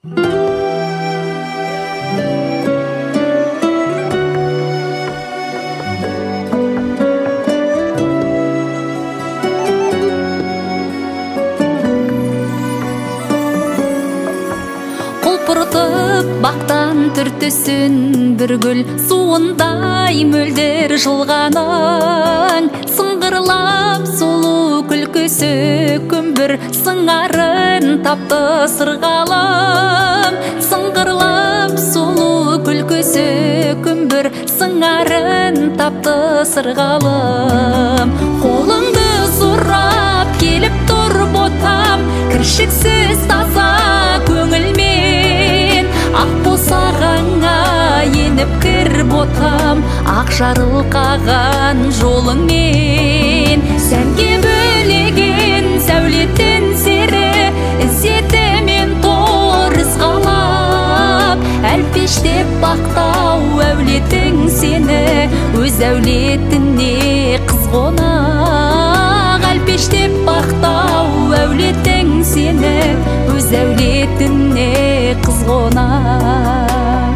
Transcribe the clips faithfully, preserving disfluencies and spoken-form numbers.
Құлпыртып бақтан түртісін бір гүл, суындай мөлдір жылғаның. Сыңғырлап сұлу күлкісі күмбір, сыңарын тапты сырғалым. Сыңғырлап сұлу күлкісі күмбір, сыңарын тапты сырғалым. Қолыңды сұрап келіп тұр ботам, кіршіксіз таза көңілмен. Ақ босағаңа еніп кір ботам, ақ жарылқаған жолыңмен. Сәнге бөлеген сәулеттен сері, ізетімен торыс қалап. Әлпештеп бақтау әулетің сені, өз әулетіне қыз қонақ. Әлпештеп бақтау әулетің сені, өз әулетіне қыз қонақ.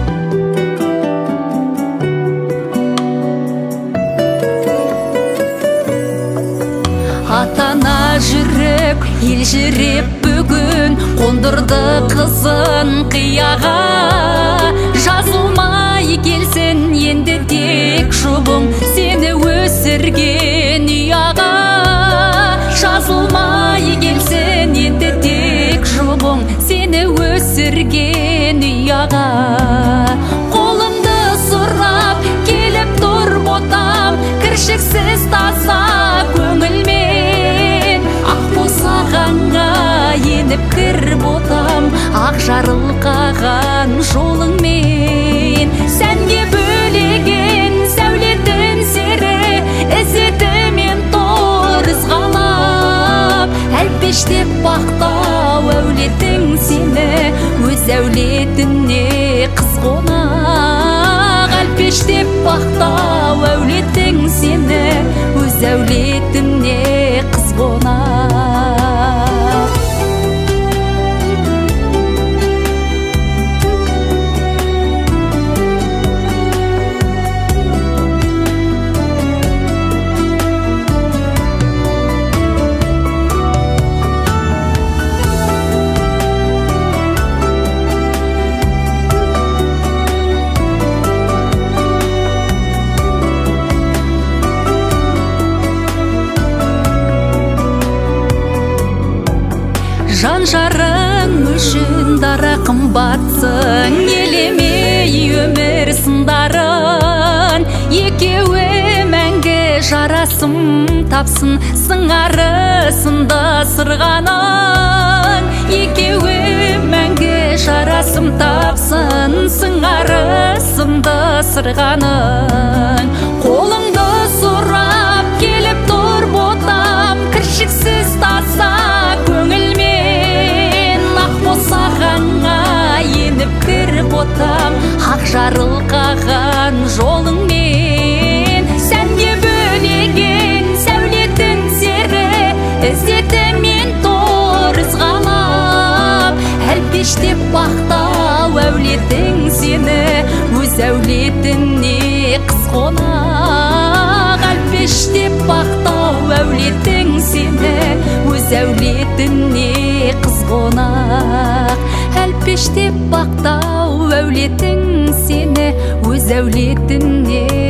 Атана жүріп, ел жүріп бүгін, қондырды қызын қияға. Жазылмай келсін енді тек жұбың, сені өсірген ұяға. Жазылмай келсін енді тек жұбың, сені өсірген ұяға. Қолымды сұрап келіп тұр ботам, кіршіксіз таза көңілмен. Ақ босағаңа еніп кір ботам, ақ жарылқаған жолыңмен. Сәнге бөлеген сәулетін сері, ізетімен торыс қалап. Әлпештеп бақтау әулетің сені, өз әулетіне қыз қонақ. Әлпештеп бақтау әулетің сені, өз әулетіне қыз қонақ. Жан жарың үшін дара қымбатсың, елемей өмір сындарын. Екеуі мәңгі жарасым тапсын, сыңары сынды сырғаның. Екеуі мәңгі жарасым тапсын, сыңары сынды сырғаның. Қолыңды сұрап келіп тұр ботам, кіршіксіз таза көңілмен. Босағаңа еніп кір ботам, ақ жарылқаған жолыңмен. Сәнге бөлеген сәулетін сері, ізетімен торыс қалап. Әлпештеп бақтау әулетің сені, өз әулетіне қыз қонақ. Әлпештеп бақтау әулетің сені, өз әулетіне қыз қонақ. Әлпештеп бақтау әулетің сені, өз әулетіне